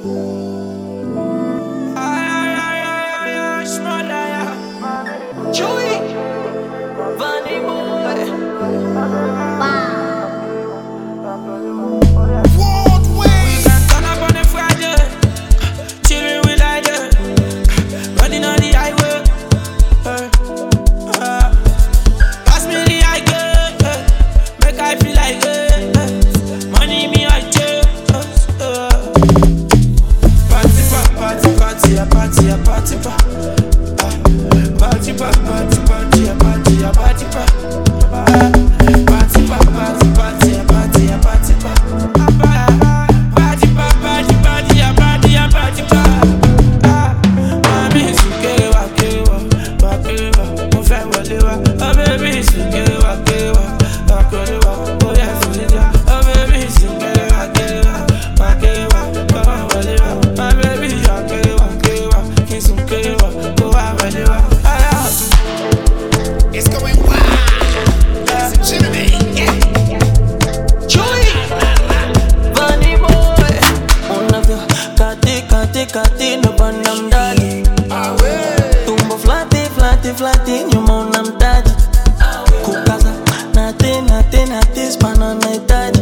Catino panam dali. Tumbo flati, nyuma unamtaji. Kukaza, nati, spanana itaji.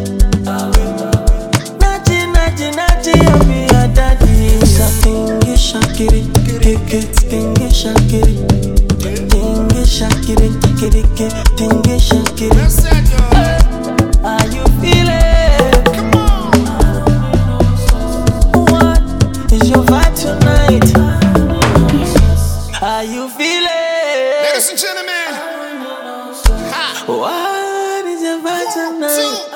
Naji, yapi ya dadi. Tingi shakiri, tingi shakiri. Tingi shakiri, tingi shakiri. Are you feeling? What is your vibe tonight? Are you feeling? Ladies and gentlemen, What is your vibe tonight?